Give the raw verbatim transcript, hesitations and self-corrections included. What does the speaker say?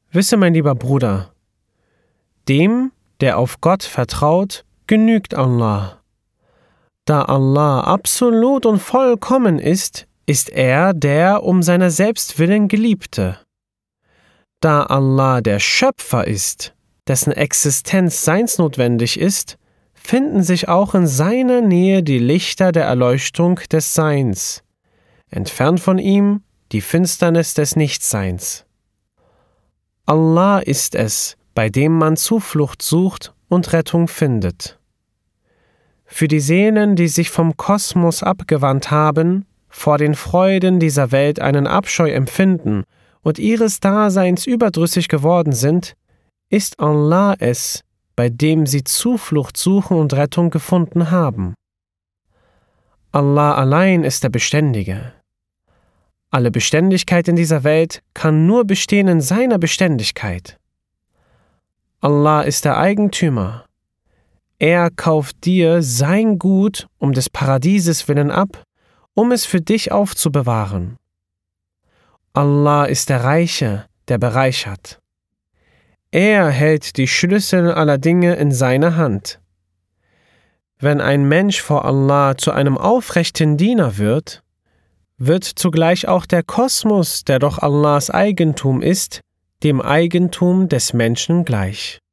Wisse, mein lieber Bruder, dem, der auf Gott vertraut, genügt Allah. Da Allah absolut und vollkommen ist, ist er der um seiner selbst willen Geliebte. Da Allah der Schöpfer ist, dessen Existenz seinsnotwendig ist, finden sich auch in seiner Nähe die Lichter der Erleuchtung des Seins, entfernt von ihm die Finsternis des Nichtseins. Allah ist es, bei dem man Zuflucht sucht und Rettung findet. Für die Seelen, die sich vom Kosmos abgewandt haben, vor den Freuden dieser Welt einen Abscheu empfinden und ihres Daseins überdrüssig geworden sind, ist Allah es, bei dem sie Zuflucht suchen und Rettung gefunden haben. Allah allein ist der Beständige. Alle Beständigkeit in dieser Welt kann nur bestehen in seiner Beständigkeit. Allah ist der Eigentümer. Er kauft dir sein Gut um des Paradieses willen ab, um es für dich aufzubewahren. Allah ist der Reiche, der bereichert. Er hält die Schlüssel aller Dinge in seiner Hand. Wenn ein Mensch vor Allah zu einem aufrechten Diener wird, wird zugleich auch der Kosmos, der doch Allahs Eigentum ist, dem Eigentum des Menschen gleich.